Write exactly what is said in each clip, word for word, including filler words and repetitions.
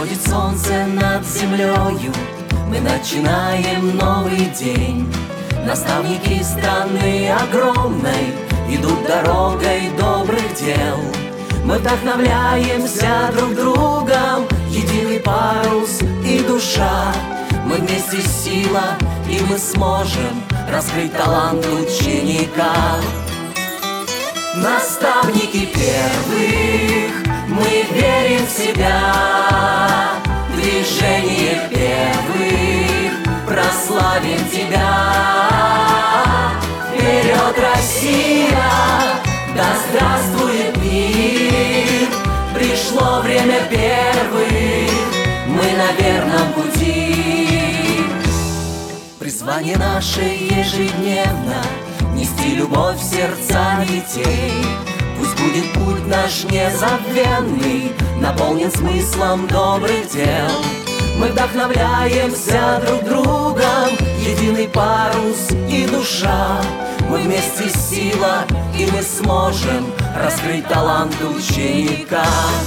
Всходит солнце над землею, мы начинаем новый день. Наставники страны огромной идут дорогой добрых дел. Мы вдохновляемся друг другом, единый парус и душа. Мы вместе сила, и мы сможем раскрыть талант ученика. Наставники первых, мы верим в себя. Движение первых, прославим тебя. Вперед, Россия, да здравствует мир. Пришло время первых, мы на верном пути. Призвание наше ежедневно нести любовь в сердца детей. Пусть будет путь наш незабвенный, наполнен смыслом добрых дел. Мы вдохновляемся друг другом, единый парус и душа. Мы вместе сила, и мы сможем раскрыть талант ученика.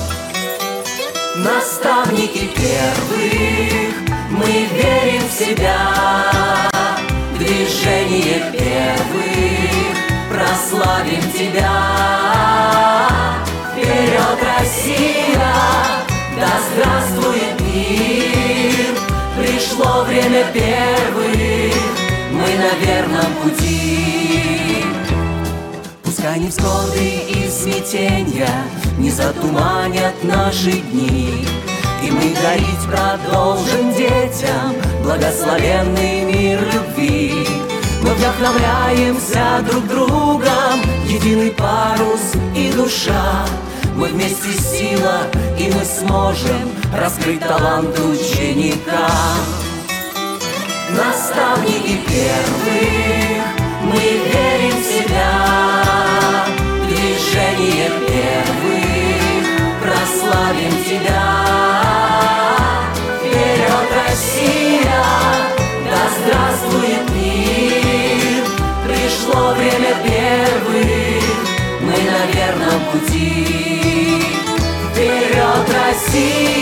Наставники первых, мы верим в себя. Движение первых, прославим тебя. Вперед, Россия, да здравствует мир. Пришло время первых, мы на верном пути. Пускай невзгоды и смятенья не затуманят наши дни, и мы дарить продолжим детям благословенный мир любви. Мы вдохновляемся друг другом, единый парус и душа. Мы вместе сила, и мы сможем раскрыть талант ученика. Наставники первых, мы верим в себя. Движение первых, прославим тебя. Вперед, Россия, да здравствует мир. Пришло время первых, мы на верном пути. Вперед, Россия!